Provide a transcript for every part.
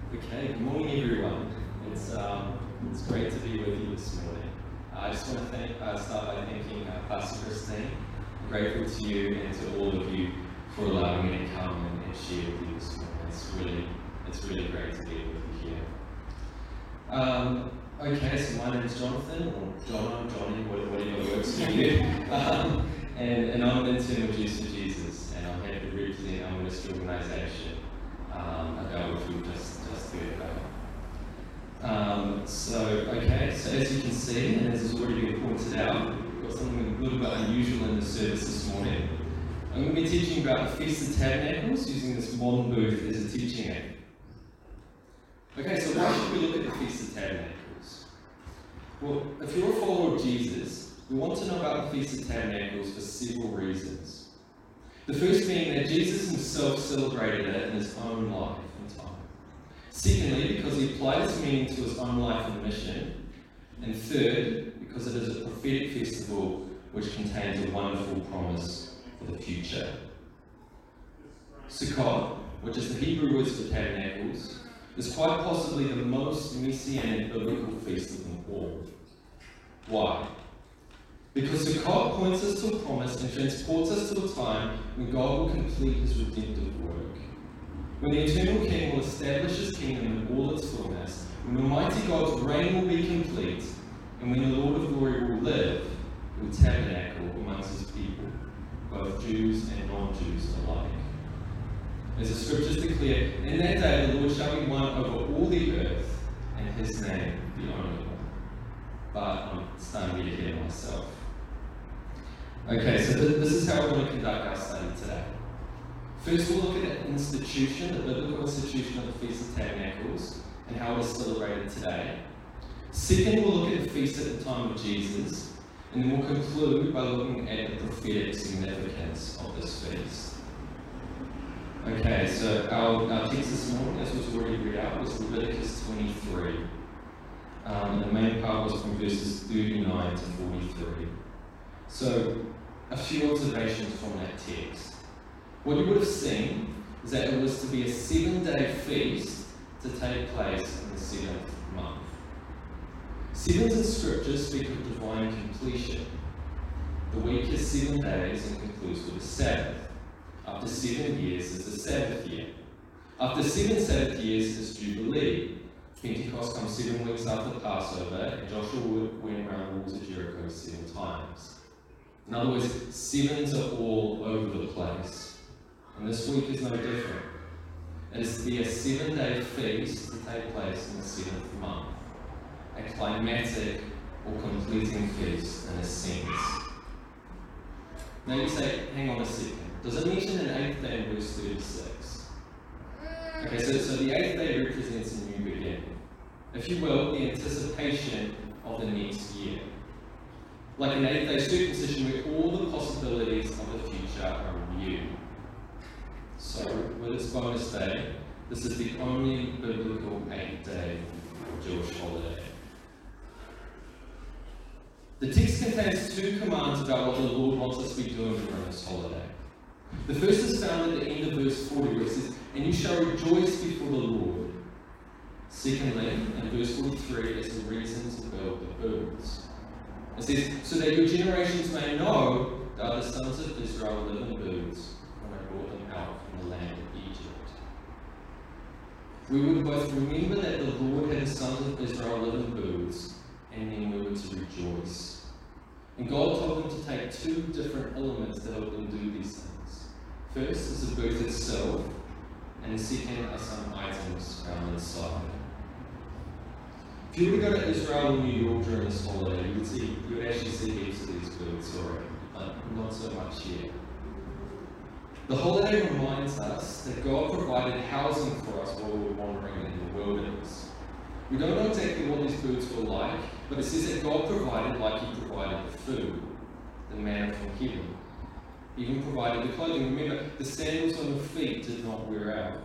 Okay, good morning everyone. It's great to be with you this morning. I just want to start by thanking Pastor Christine. I'm grateful to you and to all of you for allowing me to come and share with you this morning. It's really great to be with you here. Okay, so my name is Jonathan, or Johnny, whatever works for you. And I'm an intern with Juice for Jesus, and I'm happy to represent our ministry organisation, about which we've just heard about. So as you can see, and as has already been pointed out, we've got something a little bit unusual in the service this morning. I'm going to be teaching about the Feast of Tabernacles using this modern booth as a teaching aid. Okay, so why should we look at the Feast of Tabernacles? Well, if you're a follower of Jesus, we want to know about the Feast of Tabernacles for several reasons. The first being that Jesus himself celebrated it in his own life and time. Secondly, because he applied its meaning to his own life and mission. And third, because it is a prophetic festival which contains a wonderful promise for the future. Sukkot, which is the Hebrew word for tabernacles, is quite possibly the most messianic biblical feast of them all. Why? Because Sukkot points us to a promise and transports us to a time when God will complete his redemptive work. When the eternal King will establish his kingdom in all its fullness, when Almighty God's reign will be complete, and when the Lord of glory will live, he will tabernacle amongst his people, both Jews and non-Jews alike. As the scriptures declare, in that day the Lord shall be one over all the earth, and his name the only one. But I'm starting to get ahead of myself. Okay, so this is how we're going to conduct our study today. First, we'll look at the institution, the biblical institution of the Feast of Tabernacles, and how it is celebrated today. Second, we'll look at the feast at the time of Jesus, and then we'll conclude by looking at the prophetic significance of this feast. Okay, so our text this morning, as was already read out, was Leviticus 23. And the main part was from verses 39 to 43. So, a few observations from that text. What you would have seen is that it was to be a 7-day feast to take place in the 7th month. Sevens in Scripture speak of divine completion. The week is 7 days and concludes with a Sabbath. After 7 years is the Sabbath year. After 7 Sabbath years is Jubilee. Pentecost comes 7 weeks after Passover, and Joshua went around the walls of Jericho 7 times. In other words, sevens are all over the place. And this week is no different. It is to be a 7-day feast to take place in the 7th month. A climatic or completing feast in a sense. Now you say, hang on a second. Does it mention an 8th day in verse 36? Okay, so the 8th day represents a new beginning. If you will, the anticipation of the next year. Like an 8th day circumcision where all the possibilities of the future are renewed. So, with its bonus day, this is the only biblical 8th day Jewish holiday. The text contains 2 commands about what the Lord wants us to be doing during this holiday. The first is found at the end of verse 40 where it says, and you shall rejoice before the Lord. Secondly, in verse 43, is the reason to build the booths. It says, so that your generations may know that the sons of Israel live in booths when I brought them out from the land of Egypt. We would both remember that the Lord had the sons of Israel live in booths, and then we were to rejoice. And God told them to take 2 different elements to help them do these things. First is the booth itself, and the second are some items found inside. If you were to go to Israel or New York during this holiday, you would actually see heaps of these booths already, but not so much here. The holiday reminds us that God provided housing for us while we were wandering in the wilderness. We don't know exactly what these booths were like, but it says that God provided like he provided the food, the manna from heaven. He even provided the clothing. Remember, the sandals on the feet did not wear out.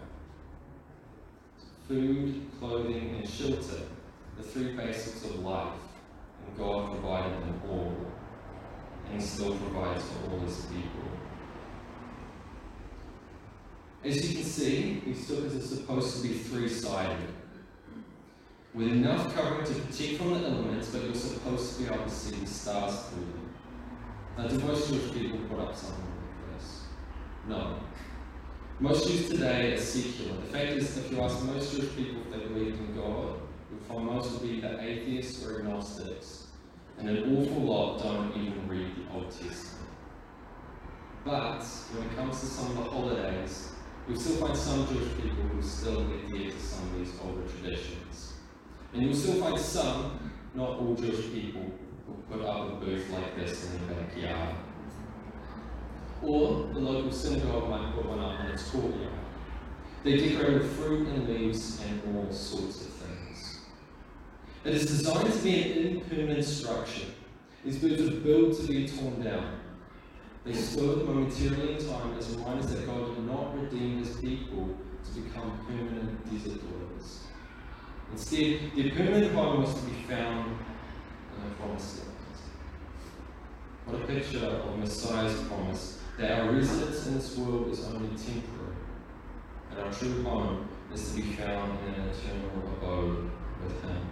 Food, clothing, and shelter, the 3 basics of life, and God provided them all, and he still provides for all his people. As you can see, these sukkahs are supposed to be three-sided, with enough covering to protect from the elements, but you're supposed to be able to see the stars through them. Now, do most Jewish people put up something like this? No. Most Jews today are secular. The fact is, if you ask most Jewish people if they believe in God, you'll find most will be either atheists or agnostics, and an awful lot don't even read the Old Testament. But when it comes to some of the holidays, you'll still find some Jewish people who still adhere to some of these older traditions. And you'll still find some, not all Jewish people, who put up a booth like this in their backyard. Or the local synagogue might put one up in its courtyard. They decorate with fruit and leaves and all sorts of things. It is designed to be an impermanent structure. These booths are built to be torn down. They stood momentarily in time as reminders that God did not redeem his people to become permanent desert dwellers. Instead, their permanent home was to be found in the promised land. What a picture of Messiah's promise, that our residence in this world is only temporary, and our true home is to be found in an eternal abode with him.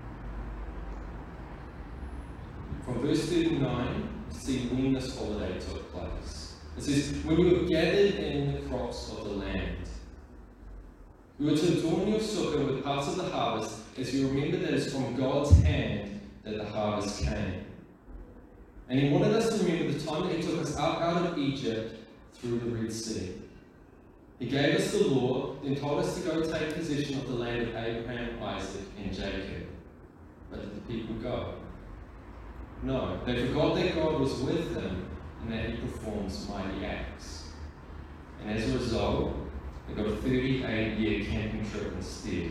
From verse 39, see when this holiday took place. It says, when you have gathered in the crops of the land. You are to adorn your sukkah with parts of the harvest, as you remember that it's from God's hand that the harvest came. And he wanted us to remember the time that he took us out of Egypt through the Red Sea. He gave us the law, then told us to go take possession of the land of Abraham, Isaac, and Jacob. But did the people go? No, they forgot that God was with them and that he performs mighty acts. And as a result, they got a 38-year camping trip instead.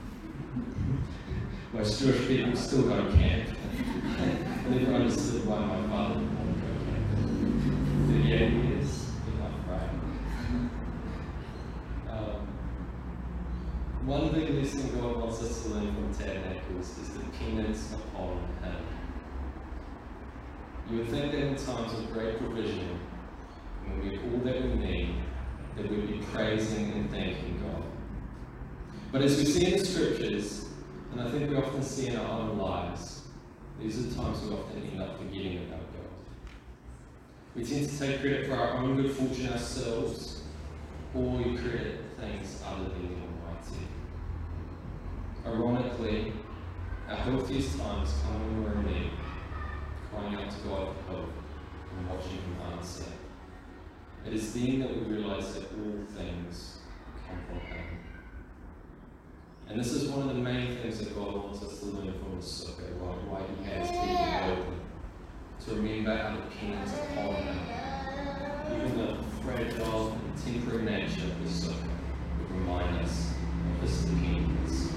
Most Jewish people still don't camp. I never understood why my father didn't want to go camping. 38 years, enough, right? One big lesson God wants us to learn from Tabernacles is dependence upon him. You would think that in times of great provision, when we have all that we need, that we'd be praising and thanking God. But as we see in the scriptures, and I think we often see in our own lives, these are times we often end up forgetting about God. We tend to take credit for our own good fortune ourselves, or we credit things other than the Almighty. Ironically, our healthiest times come when we're in need, crying out to God for help and watching him answer. It is then that we realize that all things come from him. And this is one of the main things that God wants us to learn from the sukkah, why he has people open, to remember our dependence upon him. Even the fragile and temporary nature of the sukkah would remind us of this dependence.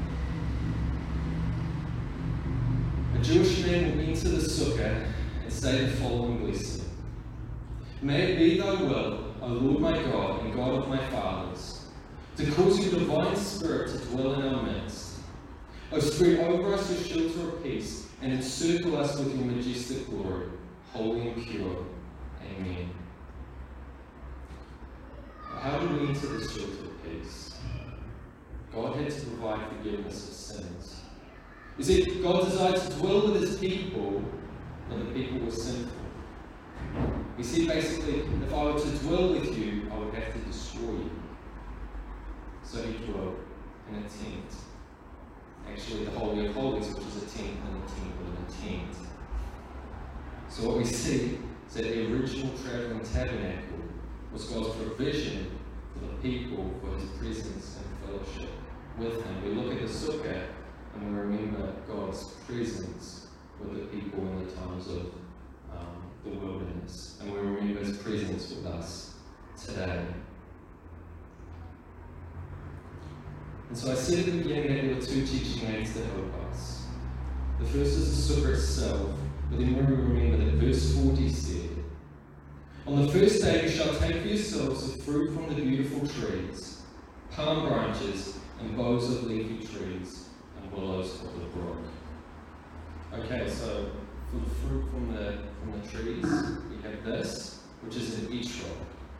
A Jewish man will enter the sukkah and say the following blessing. May it be thy will, O Lord my God and God of my fathers, to cause your divine spirit to dwell in our midst. O spread over us your shelter of peace, and encircle us with your majestic glory, holy and pure. Amen. How do we enter this shelter of peace? God had to provide forgiveness of sins. You see, God desired to dwell with his people, but the people were sinful. He said basically, if I were to dwell with you, I would have to destroy you. So he dwelt in a tent. Actually, the Holy of Holies, which is a tent and a temple and a tent. So what we see is that the original traveling tabernacle was God's provision for the people, for his presence and fellowship with him. We look at the sukkah and we remember God's presence with the people in the times of the wilderness, and we remember his presence with us today. And so I said at the beginning that there were two teaching aids that help us. The first is the sukkah itself, but then we remember that verse 40 said, on the first day you shall take for yourselves the fruit from the beautiful trees, palm branches, and boughs of leafy trees, and willows of the brook. Okay, so for the fruit from the trees, we have this, which is an etrog.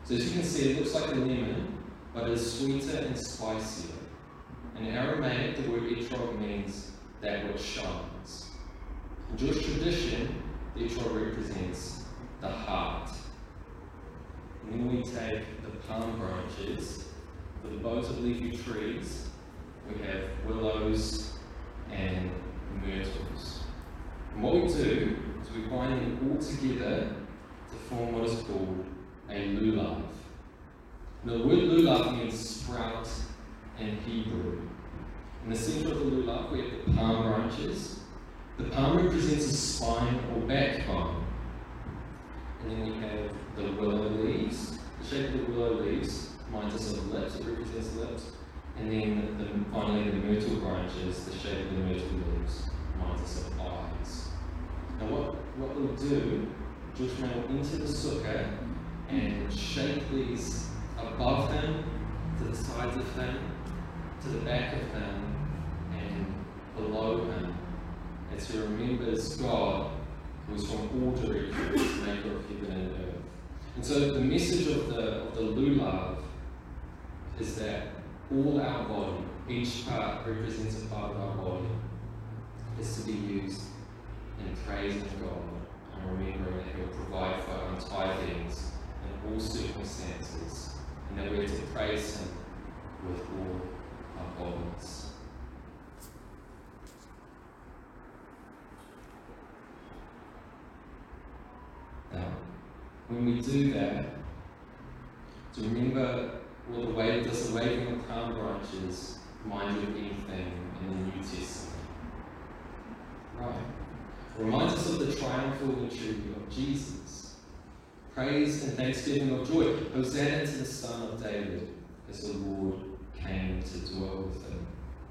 So as you can see, it looks like a lemon, but it is sweeter and spicier. In Aramaic, the word etrog means that which shines. In Jewish tradition, the etrog represents the heart. And then we take the palm branches, for the boughs of leafy trees, we have willows and myrtles. And what we do is we bind them all together to form what is called a lulav. Now, the word lulav means sprout in Hebrew. In the center of the lulav, we have the palm branches. The palm represents a spine or backbone. And then we have the willow leaves. The shape of the willow leaves reminds us of lips, it represents lips. And then finally the myrtle branches, the shape of the myrtle leaves reminds us of eyes. Now what we'll do, Jewish man will enter the sukkah and shape these above him, to the sides of him, to the back of him, and below him, as he remembers God, who is from all directions, maker of heaven and earth. And so the message of the lulav is that all our body, each part represents a part of our body, is to be used in praising God and remembering that He will provide for our entire beings in all circumstances, and that we are to praise Him with all our bodies. Now, when we do that, to remember the waving of palm branches remind you of anything in the New Testament? Right. It reminds us of the triumphal entry of Jesus. Praise and thanksgiving of joy. Hosanna to the Son of David, as the Lord came to dwell with him.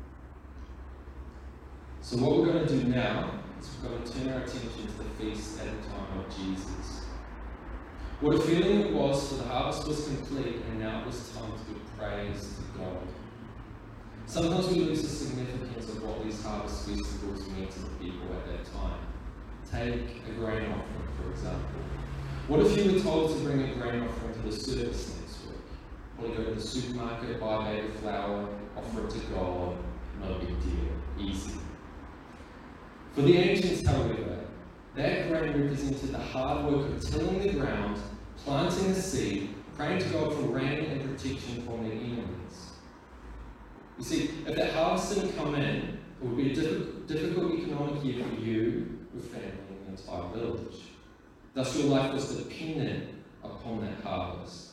So what we're going to do now is we're going to turn our attention to the feast at the time of Jesus. What a feeling it was, for the harvest was complete and now it was time to give praise to God. Sometimes we lose the significance of what these harvest festivals meant to the people at that time. Take a grain offering, for example. What if you were told to bring a grain offering to the service next week? Well, you go to the supermarket, buy a bag of flour, offer it to God, no big deal, easy. For the ancients, however, that grain represented the hard work of tilling the ground, planting the seed, praying to God for rain and protection from their enemies. You see, if that harvest didn't come in, it would be a difficult economic year for you, your family, and the entire village. Thus, your life was dependent upon that harvest.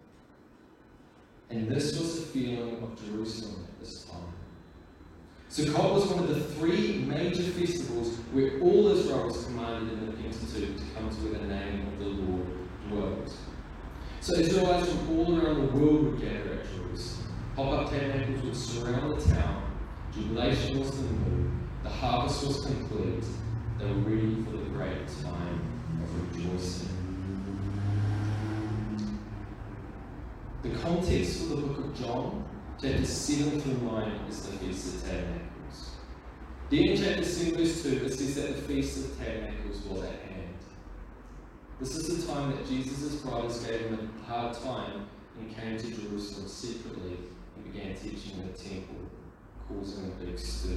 And this was the feeling of Jerusalem at this time. Sukkot was one of the three major festivals where all Israel was commanded in the Pentateuch to come to where the name of the Lord dwelt. So Israelites from all around the world would gather at Jerusalem. Pop-up tabernacles would surround the town. Jubilation was the mood. The harvest was complete. They were ready for the great time of rejoicing. The context for the book of John, chapter 7 through 9, is the Feast of Tabernacles. Then in chapter 7 verse 2, it says that the Feast of Tabernacles was at hand. This is the time that Jesus' brothers gave him a hard time and came to Jerusalem separately and began teaching in the temple, causing a big stir.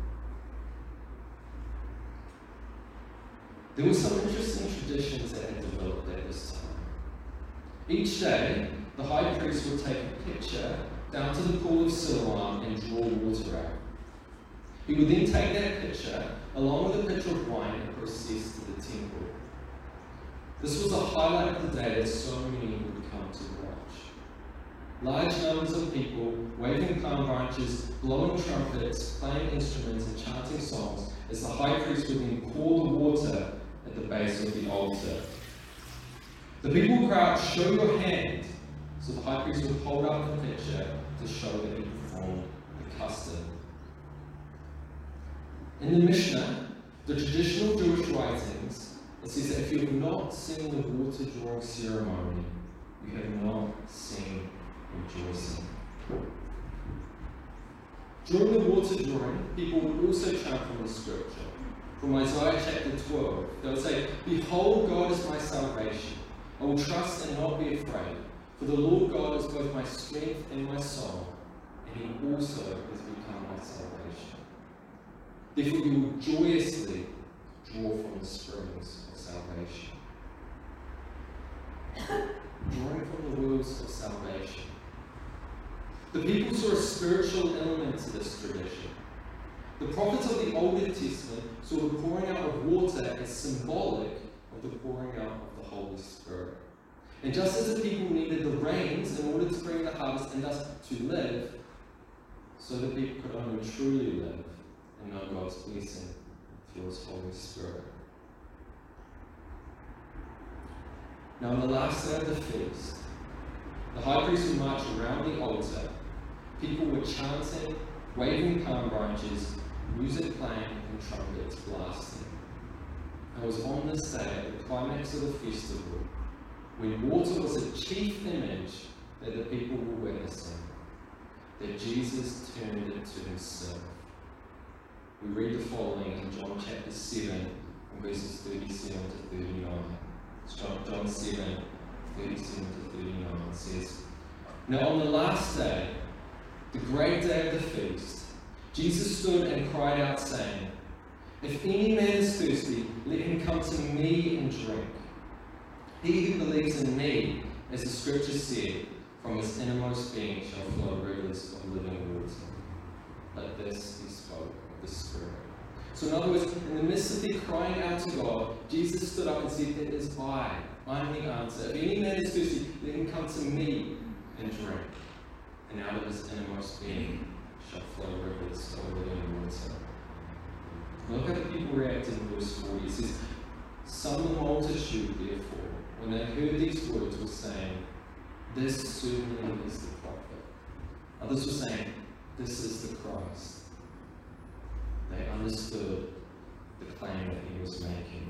There were some interesting traditions that had developed at this time. Each day, the high priest would take a pitcher down to the pool of Siloam and draw water out. He would then take that pitcher, along with a pitcher of wine, and proceed to the temple. This was a highlight of the day that so many would come to watch. Large numbers of people waving palm branches, blowing trumpets, playing instruments, and chanting songs as the high priest would then pour the water at the base of the altar. The people would cry out, "Show your hand!" So the high priest would hold up the pitcher to show that he performed the custom. In the Mishnah, the traditional Jewish writings, it says that if you have not seen the water drawing ceremony, you have not seen rejoicing. During the water drawing, people would also chant from the scripture. From Isaiah chapter 12, they would say, "Behold, God is my salvation. I will trust and not be afraid. For the Lord God is both my strength and my song, and he also has become my salvation. Therefore you will joyously draw from the springs of salvation. Drawing from the wells of salvation. The people saw a spiritual element to this tradition. The prophets of the Old Testament saw the pouring out of water as symbolic of the pouring out of the Holy Spirit. And just as the people needed the rains in order to bring the harvest and thus to live, so the people could only truly live and know God's blessing through his Holy Spirit. Now on the last day of the feast, the high priest would march around the altar. People were chanting, waving palm branches, music playing, and trumpets blasting. It was on this day, at the climax of the festival, when water was a chief image that the people were witnessing, that Jesus turned it to himself. We read the following in John chapter 7, verses 37 to 39. John 7, 37 to 39 says, Now on the last day, the great day of the feast, Jesus stood and cried out, saying, If any man is thirsty, let him come to me and drink. He who believes in me, as the scripture said, from his innermost being shall flow rivers of living water. Like this he spoke of the Spirit. So in other words, in the midst of their crying out to God, Jesus stood up and said, It is I'm the answer. If any man is thirsty, let him come to me and drink. And out of his innermost being shall flow rivers of living water. Look how the people reacted in verse 40. It says, Some of the multitude, therefore, when they heard these words, were saying, This certainly is the prophet. Others were saying, This is the Christ. They understood the claim that he was making.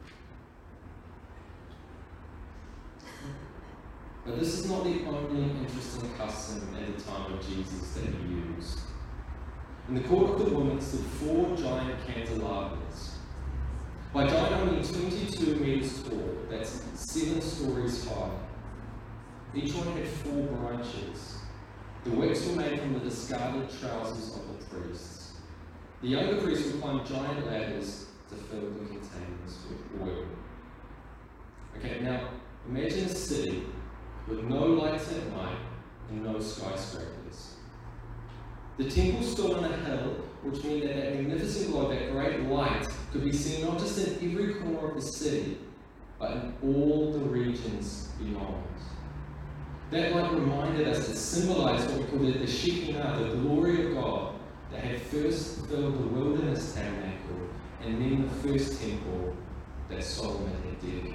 But this is not the only interesting custom at the time of Jesus that he used. In the court of the women stood 4 giant candelabras. By giant, I mean 22 meters tall, that's 7 stories high. Each one had 4 branches. The wicks were made from the discarded trousers of the priests. The younger priests would climb giant ladders to fill the containers with oil. Okay, now imagine a city with no lights at night and no skyscrapers. The temple stood on a hill, which meant that that magnificent glow, that great light, could be seen not just in every corner of the city, but in all the regions beyond. That light reminded us, it symbolized what we call the Shekinah, the glory of God, that had first filled the wilderness tabernacle and then the first temple that Solomon had dedicated.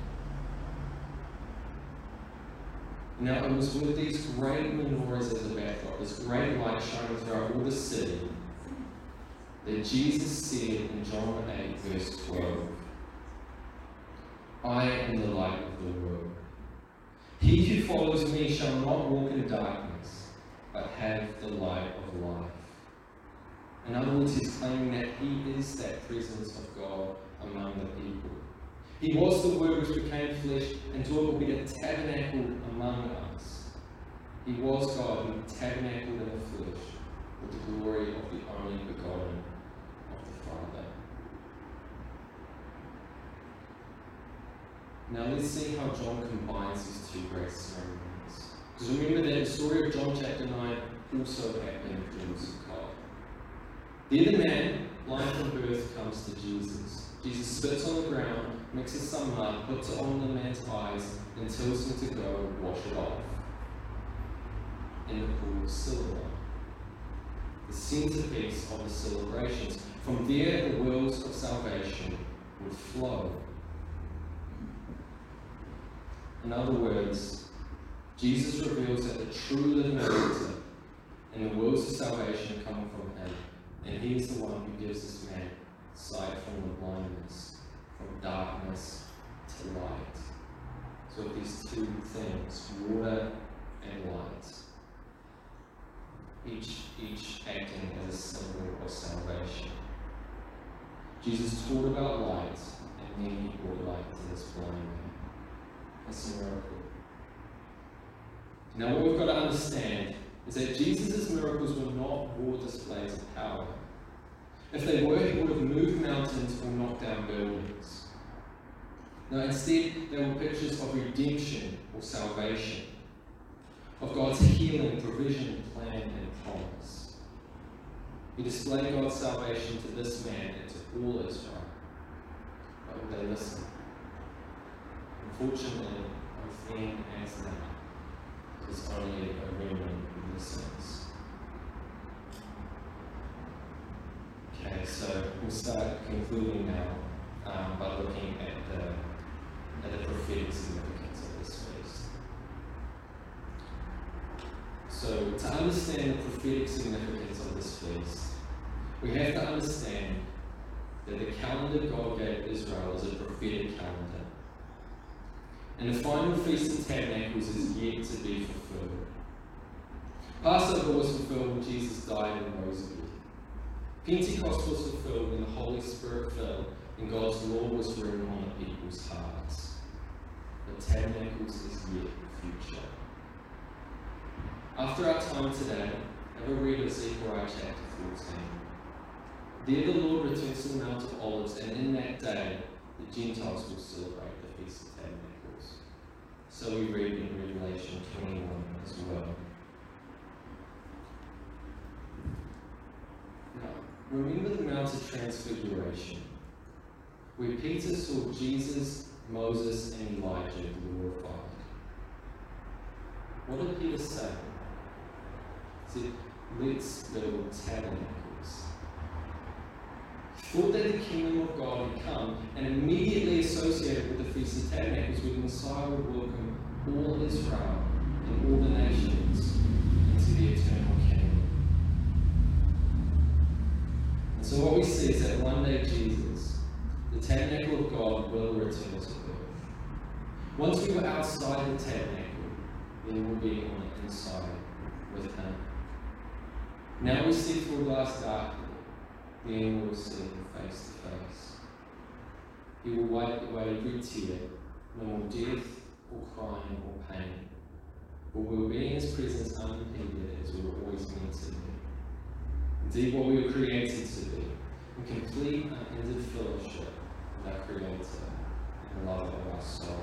Now it was with these great menorahs as a backdrop, this great light shining throughout all the city, that Jesus said in John 8 verse 12, I am the light of the world. He who follows me shall not walk in darkness, but have the light of life. In other words, he's claiming that he is that presence of God among the people. He was the Word which became flesh and dwelt will be a tabernacle among us. He was God who tabernacled in the flesh with the glory of the only begotten of the Father. Now let's see how John combines these 2 great ceremonies. Because remember that the story of John chapter 9 also happened during Sukkot. There the man, blind from birth, comes to Jesus. Jesus spits on the ground, mixes some mud, puts it on the man's eyes, and tells him to go and wash it off in the pool of Siloam, the centerpiece of the celebrations. From there, the wells of salvation would flow. In other words, Jesus reveals that the true living water and the wells of salvation come from him, and he is the one who gives this man sight from the blindness, from darkness to light. So these 2 things, water and light, each acting as a symbol of salvation. Jesus taught about light, and then he brought light to this blind man. That's a miracle. Now what we've got to understand is that Jesus' miracles were not raw displays of power. If they were, he would have moved mountains or knocked down buildings. No, instead, they were pictures of redemption or salvation, of God's healing, provision, plan, and promise. He displayed God's salvation to this man and to all Israel. But would they listen? Unfortunately, both then as now, there's only a remnant who listens. Okay, so we'll start concluding now by looking at the prophetic significance of this feast. So, to understand the prophetic significance of this feast, we have to understand that the calendar God gave Israel is a prophetic calendar. And the final Feast of Tabernacles is yet to be fulfilled. Passover was fulfilled when Jesus died and rose again. Pentecost was fulfilled when the Holy Spirit fell and God's law was written on the people's hearts. But Tabernacles is yet future. After our time today, have a read of Zechariah chapter 14. There the Lord returns to the Mount of Olives, and in that day the Gentiles will celebrate the Feast of Tabernacles. So we read in Revelation 21 as well. Now, remember the Mount of Transfiguration, where Peter saw Jesus, Moses, and Elijah glorified. What did Peter say? He said, let's build tabernacles. He thought that the kingdom of God had come, and immediately associated with the Feast of Tabernacles, where the Messiah would welcome all Israel and all the nations into the eternal kingdom. And so what we see is that one day Jesus, the tabernacle of God, will return to earth. Once we were outside the tabernacle, then we'll be on the inside with Him. Now we see through a glass darkly, then we will see Him face to face. He will wipe away every tear, no more death or crying or pain. But we will be in His presence unimpeded as we were always meant to be. Indeed, what we were created to be, in complete unended fellowship with our Creator and the love of our soul.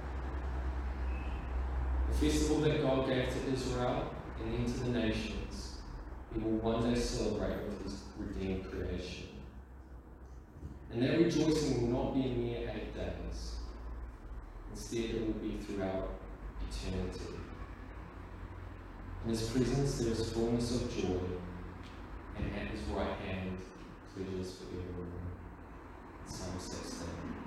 The festival that God gave to Israel and then to the nations, He will one day celebrate with His redeemed creation. And that rejoicing will not be a mere 8 days. Instead, it will be throughout eternity. In His presence there is fullness of joy, and at His right hand pleasures forevermore. Psalm 16.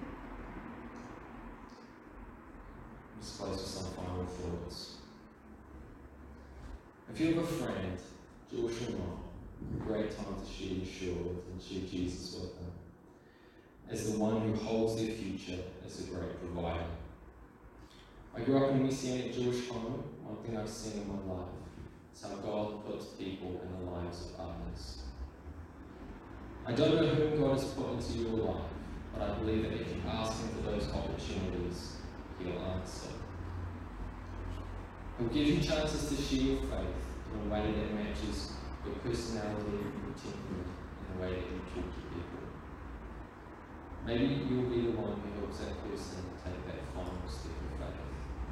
Let's close with some final thoughts. If you have a friend, Jewish or not, a great time to share Yeshua with and share Jesus with them, as the one who holds their future as a great provider. I grew up in a Messianic Jewish home. One thing I've seen in my life is how God puts people in the lives of others. I don't know whom God has put into your life, but I believe that if you ask Him for those opportunities, He'll answer. He'll give you chances to share your faith in a way that matches your personality, your temperament, and the way that you talk to people. Maybe you'll be the one who helps that person take that final step of faith.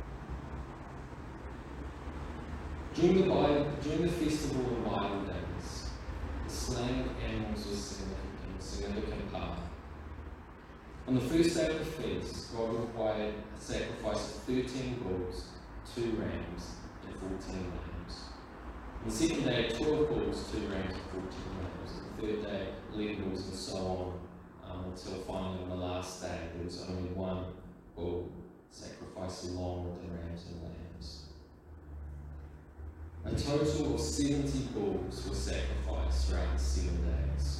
During the festival of Bible days, the slaying of animals was a significant part. On the first day of the feast, God required a sacrifice of 13 bulls, 2 rams, and 14 lambs. On the second day, 12 bulls, 2 rams, and 14 lambs. And the third day, 11 bulls, and so on, until finally on the last day, there was only 1 bull sacrificed along with the rams and lambs. A total of 70 bulls were sacrificed throughout the 7 days.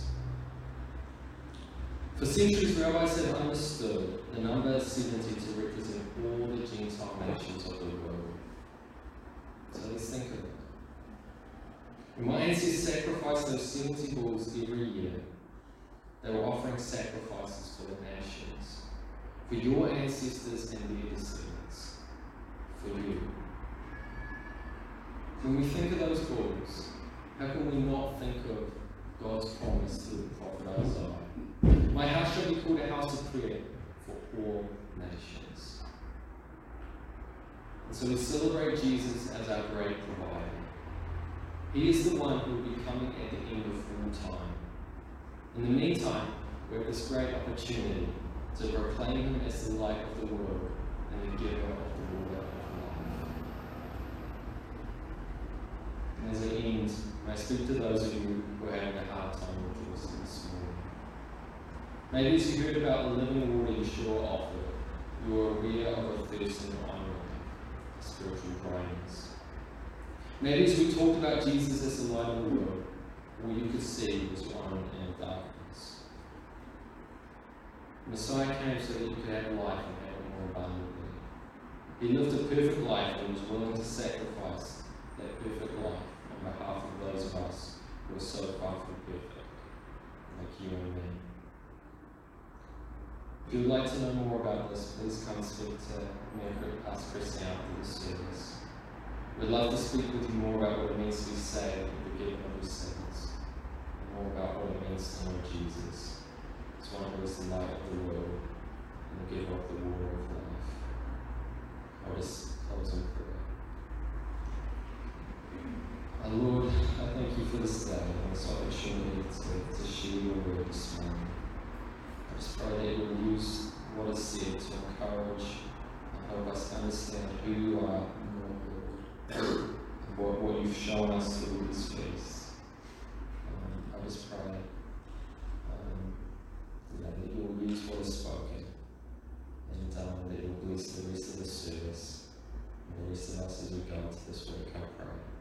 For centuries, rabbis have understood the number 70 to represent all the Gentile nations of the world. So let's think of it. When my ancestors sacrificed those 70 bulls every year, they were offering sacrifices for the nations, for your ancestors and their descendants, for you. When we think of those calls, how can we not think of God's promise to the prophet Isaiah? My house shall be called a house of prayer for all nations. And so we celebrate Jesus as our great provider. He is the one who will be coming at the end of all time. In the meantime, we have this great opportunity to proclaim him as the light of the world and the giver of the water of life. And as I end, may I speak to those of you who are having a hard time rejoicing this morning. Maybe as you heard about the living water Yeshua offered, you are aware of a thirst in your own life, spiritual dryness. Maybe as we talked about Jesus as the light of the world, all you could see was your own inner darkness. Messiah came so that you could have life and have it more abundantly. He lived a perfect life and was willing to sacrifice that perfect life on behalf of those of us who are so far from perfect, like you and me. If you would like to know more about this, please come speak to me or Pastor Christian after the service. We'd love to speak with you more about what it means to be saved and forgiven of your sins, and more about what it means to know Jesus. It's one who is the light of the world and the giver of the water of life. I'll just close in prayer. Our Lord, I thank you for this day and this opportunity to share your word this morning. I just pray that you will use what is said to encourage and help us understand who you are and what you've shown us through this feast. I just pray that you will use what is spoken and that you will bless the rest of the service and the rest of us as we go into this work. I pray.